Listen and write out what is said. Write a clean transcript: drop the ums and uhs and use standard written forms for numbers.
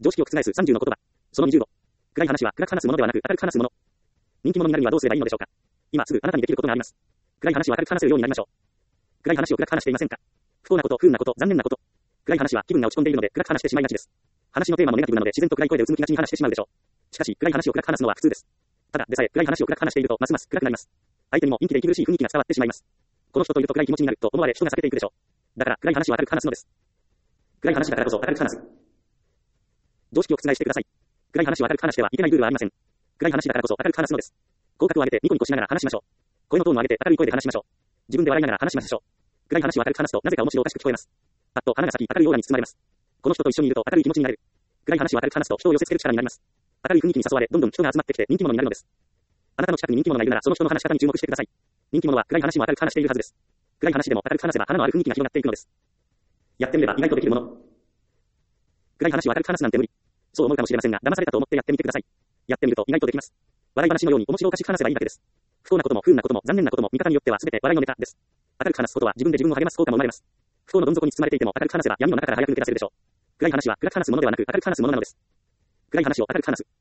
常識を覆す30の言葉。その20度。暗い話は暗く話すものではなく明るく話すもの。人気者になるにはどうすればいいのでしょうか。今すぐあなたにできることがあります。暗い話を明るく話せるようになりましょう。暗い話を暗く話していませんか。不幸なこと、不運なこと、残念なこと。暗い話は気分が落ち込んでいるので暗く話してしまいがちです。話のテーマもネガティブなので自然と暗い声でうつむきがちに話してしまうでしょう。しかし暗い話を暗く話すのは普通です。ただでさえ暗い話を暗く話しているとますます暗くなります。相手にも陰気で息苦しい雰囲気が伝わってしまいます。この人といると暗い気持ちになると思われ人が避けていくでしょう。だから暗い話を明るく話すのです。暗い話だからこそ明るく話す。常識を覆してください。暗い話を明るく話してはいけないルールはありません。暗い話だからこそ明るく話すのです。口角を上げてニコニコしながら話しましょう。声のトーンを上げて明るい声で話しましょう。自分で笑いながら話しましょう。暗い話を明るく話すとなぜか面白おかしく聞こえます。パッと花が咲き明るいオーラに包まれます。この人と一緒にいると明るい気持ちになれる。暗い話を明るく話すと人を寄せつける力になります。明るい雰囲気に誘われどんどん人が集まってきて人気者になるのです。あなたの近くに人気者がいるならその人の話し方に注目してください。人気者は暗い話も明るく話しているはずです。暗い話でも明るく話せば花のある雰囲気が広がっていくのです。やってみれば意外とできるもの。暗い話を明るく話すなんて無理。そう思うかもしれませんが、騙されたと思ってやってみてください。やってみると意外とできます。笑い話のように面白おかしく話せばいいだけです。不幸なことも不運なことも残念なことも見方によっては全て笑いのネタです。明るく話すことは自分で自分を励ます効果も生まれます。不幸のどん底に包まれていても明るく話せば闇の中から早く抜け出せるでしょう。暗い話は暗く話すものではなく明るく話すものなのです。暗い話を明るく話す。